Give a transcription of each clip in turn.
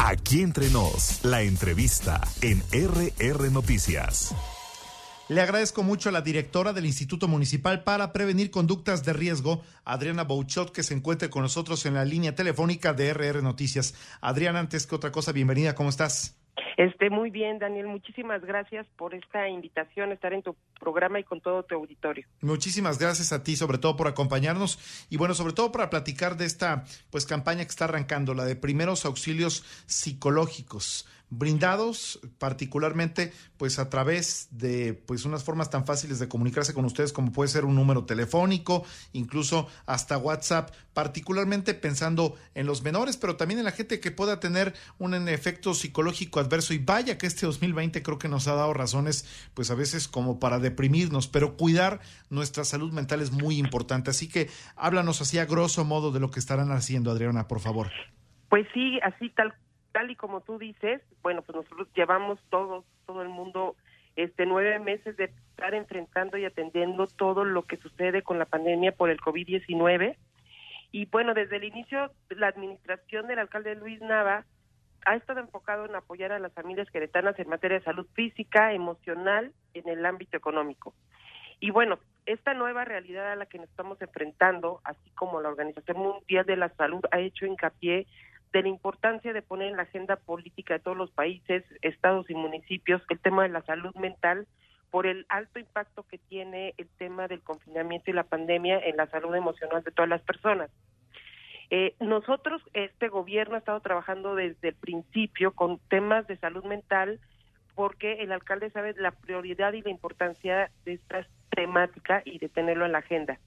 Aquí entre nos, la entrevista en RR Noticias. Le agradezco mucho a la directora del Instituto Municipal para Prevenir Conductas de Riesgo, Adriana Bouchot, que se encuentre con nosotros en la línea telefónica de RR Noticias. Adriana, antes que otra cosa, bienvenida, ¿cómo estás? Muy bien, Daniel, muchísimas gracias por esta invitación, estar en tu programa y con todo tu auditorio. Muchísimas gracias a ti, sobre todo por acompañarnos y bueno, sobre todo para platicar de esta campaña que está arrancando, la de primeros auxilios psicológicos, brindados particularmente a través de unas formas tan fáciles de comunicarse con ustedes como puede ser un número telefónico, incluso hasta WhatsApp, particularmente pensando en los menores, pero también en la gente que pueda tener un efecto psicológico adverso. Y vaya que este 2020 creo que nos ha dado razones a veces como para deprimirnos, pero cuidar nuestra salud mental es muy importante. Así que háblanos así a grosso modo de lo que estarán haciendo, Adriana, por favor. Pues sí, así tal y como tú dices, bueno, pues nosotros llevamos todo el mundo 9 meses de estar enfrentando y atendiendo todo lo que sucede con la pandemia por el COVID-19. Y bueno, desde el inicio, la administración del alcalde Luis Nava ha estado enfocado en apoyar a las familias queretanas en materia de salud física, emocional, en el ámbito económico. Y bueno, esta nueva realidad a la que nos estamos enfrentando, así como la Organización Mundial de la Salud ha hecho hincapié de la importancia de poner en la agenda política de todos los países, estados y municipios el tema de la salud mental por el alto impacto que tiene el tema del confinamiento y la pandemia en la salud emocional de todas las personas. Nosotros, este gobierno ha estado trabajando desde el principio con temas de salud mental porque el alcalde sabe la prioridad y la importancia de esta temática y de tenerlo en la agenda.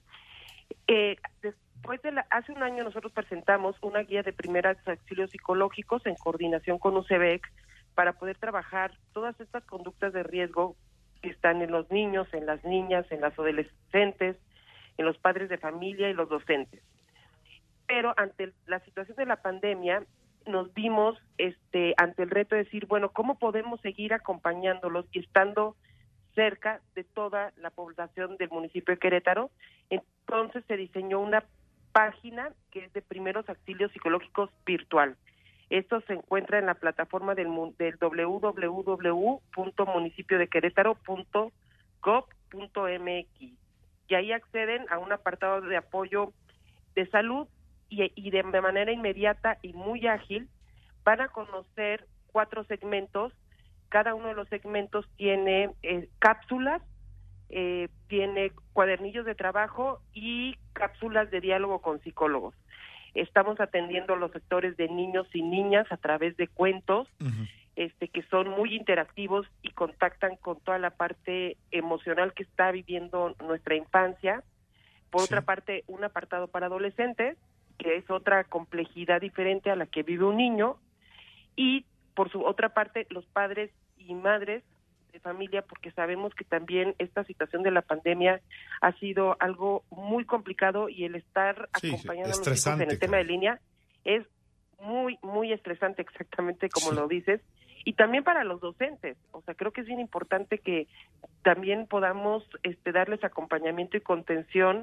Hace un año nosotros presentamos una guía de primeros auxilios psicológicos en coordinación con UCEBEC para poder trabajar todas estas conductas de riesgo que están en los niños, en las niñas, en las adolescentes, en los padres de familia y los docentes. Pero ante la situación de la pandemia nos vimos ante el reto de decir, bueno, ¿cómo podemos seguir acompañándolos y estando cerca de toda la población del municipio de Querétaro? Entonces se diseñó una página que es de primeros auxilios psicológicos virtual. Esto se encuentra en la plataforma del www.municipiodequerétaro.gov.mx y ahí acceden a un apartado de apoyo de salud y de manera inmediata y muy ágil van a conocer 4 segmentos. Cada uno de los segmentos tiene cápsulas, tiene cuadernillos de trabajo y cápsulas de diálogo con psicólogos. Estamos atendiendo a los sectores de niños y niñas a través de cuentos, que son muy interactivos y contactan con toda la parte emocional que está viviendo nuestra infancia. Por otra parte, un apartado para adolescentes, que es otra complejidad diferente a la que vive un niño, y por su otra parte, los padres y madres de familia, porque sabemos que también esta situación de la pandemia ha sido algo muy complicado y el estar acompañando a los hijos en el tema de línea es muy, muy estresante, exactamente como lo dices, y también para los docentes. O sea, creo que es bien importante que también podamos darles acompañamiento y contención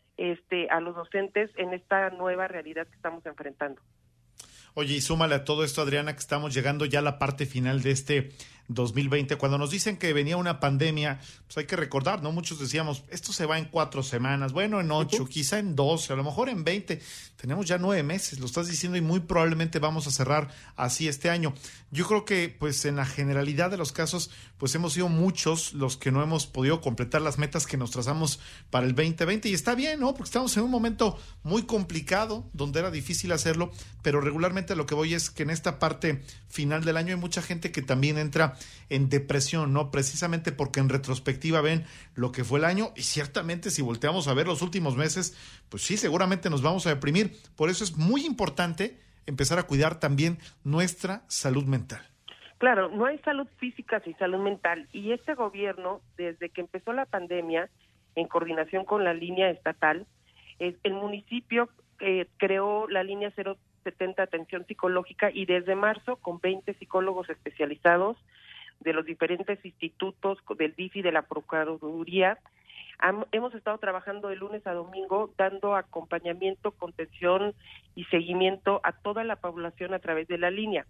a los docentes en esta nueva realidad que estamos enfrentando. Oye, y súmale a todo esto, Adriana, que estamos llegando ya a la parte final de este 2020. Cuando nos dicen que venía una pandemia, pues hay que recordar, ¿no? Muchos decíamos, esto se va en 4 semanas, bueno, en 8, quizá en 12, a lo mejor en 20. Tenemos ya 9 meses, lo estás diciendo, y muy probablemente vamos a cerrar así este año. Yo creo que, en la generalidad de los casos, hemos sido muchos los que no hemos podido completar las metas que nos trazamos para el 2020. Y está bien, ¿no? Porque estamos en un momento muy complicado, donde era difícil hacerlo, pero regularmente a lo que voy es que en esta parte final del año hay mucha gente que también entra en depresión, ¿no? Precisamente porque en retrospectiva ven lo que fue el año y ciertamente si volteamos a ver los últimos meses, pues sí, seguramente nos vamos a deprimir. Por eso es muy importante empezar a cuidar también nuestra salud mental. Claro, no hay salud física sin salud mental, y este gobierno, desde que empezó la pandemia, en coordinación con la línea estatal, el municipio creó la línea 070 atención psicológica, y desde marzo, con 20 psicólogos especializados de los diferentes institutos, del DIF y de la Procuraduría, hemos estado trabajando de lunes a domingo, dando acompañamiento, contención y seguimiento a toda la población a través de la línea.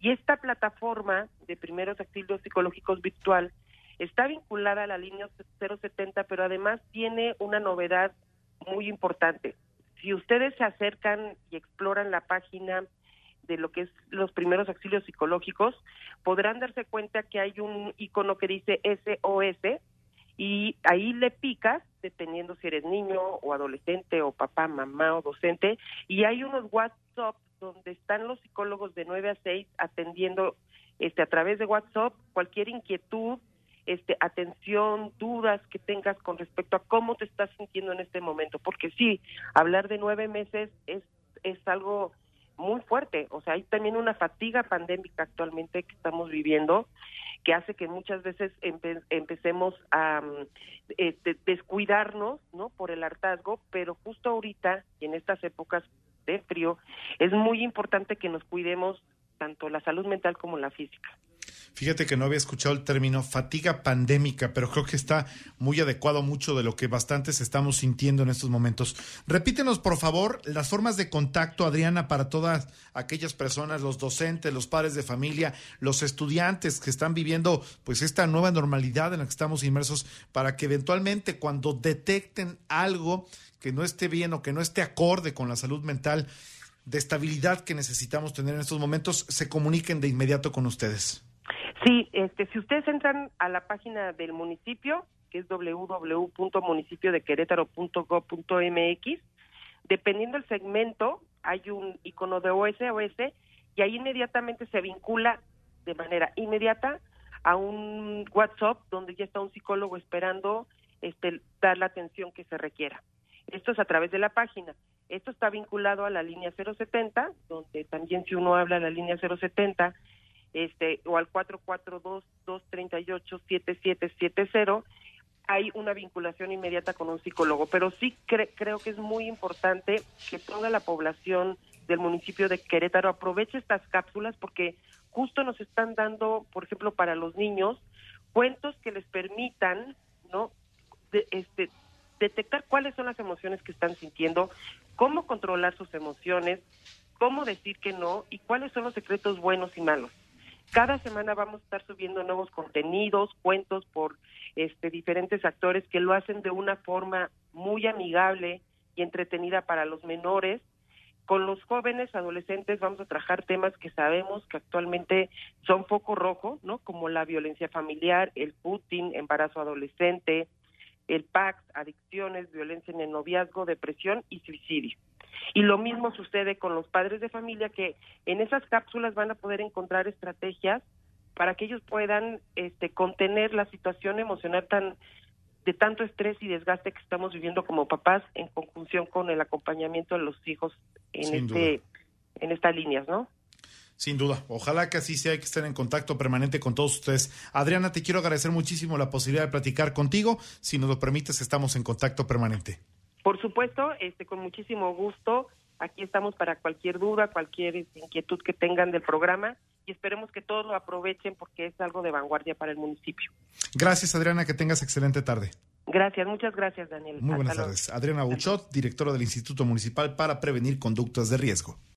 Y esta plataforma de primeros auxilios psicológicos virtual está vinculada a la línea 070, pero además tiene una novedad muy importante. Si ustedes se acercan y exploran la página de lo que es los primeros auxilios psicológicos, podrán darse cuenta que hay un icono que dice SOS, y ahí le picas, dependiendo si eres niño o adolescente o papá, mamá o docente, y hay unos WhatsApp donde están los psicólogos de 9 a 6 atendiendo a través de WhatsApp cualquier inquietud, atención, dudas que tengas con respecto a cómo te estás sintiendo en este momento, porque sí, hablar de 9 meses es algo muy fuerte. O sea, hay también una fatiga pandémica actualmente que estamos viviendo, que hace que muchas veces empecemos a descuidarnos, ¿no?, por el hartazgo, pero justo ahorita, y en estas épocas de frío, es muy importante que nos cuidemos tanto la salud mental como la física. Fíjate que no había escuchado el término fatiga pandémica, pero creo que está muy adecuado mucho de lo que bastantes estamos sintiendo en estos momentos. Repítenos, por favor, las formas de contacto, Adriana, para todas aquellas personas, los docentes, los padres de familia, los estudiantes que están viviendo pues esta nueva normalidad en la que estamos inmersos, para que eventualmente cuando detecten algo que no esté bien o que no esté acorde con la salud mental, de estabilidad que necesitamos tener en estos momentos, se comuniquen de inmediato con ustedes. Sí, si ustedes entran a la página del municipio, que es www.municipiodequerétaro.gov.mx, dependiendo del segmento, hay un icono de SOS, y ahí inmediatamente se vincula de manera inmediata a un WhatsApp donde ya está un psicólogo esperando dar la atención que se requiera. Esto es a través de la página. Esto está vinculado a la línea 070, donde también si uno habla a la línea 070, o al 442-238-7770, hay una vinculación inmediata con un psicólogo. Pero sí creo que es muy importante que toda la población del municipio de Querétaro aproveche estas cápsulas, porque justo nos están dando, por ejemplo, para los niños, cuentos que les permitan, ¿no?, detectar cuáles son las emociones que están sintiendo, cómo controlar sus emociones, cómo decir que no y cuáles son los secretos buenos y malos. Cada semana vamos a estar subiendo nuevos contenidos, cuentos por diferentes actores que lo hacen de una forma muy amigable y entretenida para los menores. Con los jóvenes adolescentes vamos a trabajar temas que sabemos que actualmente son foco rojo, ¿no?, como la violencia familiar, el Putin, embarazo adolescente, el PAX, adicciones, violencia en el noviazgo, depresión y suicidio. Y lo mismo sucede con los padres de familia, que en esas cápsulas van a poder encontrar estrategias para que ellos puedan contener la situación emocional de tanto estrés y desgaste que estamos viviendo como papás, en conjunción con el acompañamiento de los hijos en estas líneas, ¿no? Sin duda, ojalá que así sea, hay que estar en contacto permanente con todos ustedes. Adriana, te quiero agradecer muchísimo la posibilidad de platicar contigo. Si nos lo permites, estamos en contacto permanente. Por supuesto, con muchísimo gusto. Aquí estamos para cualquier duda, cualquier inquietud que tengan del programa, y esperemos que todos lo aprovechen porque es algo de vanguardia para el municipio. Gracias, Adriana, que tengas excelente tarde. Gracias, muchas gracias, Daniel. Muy buenas tardes. Adriana Buchot, directora del Instituto Municipal para Prevenir Conductas de Riesgo.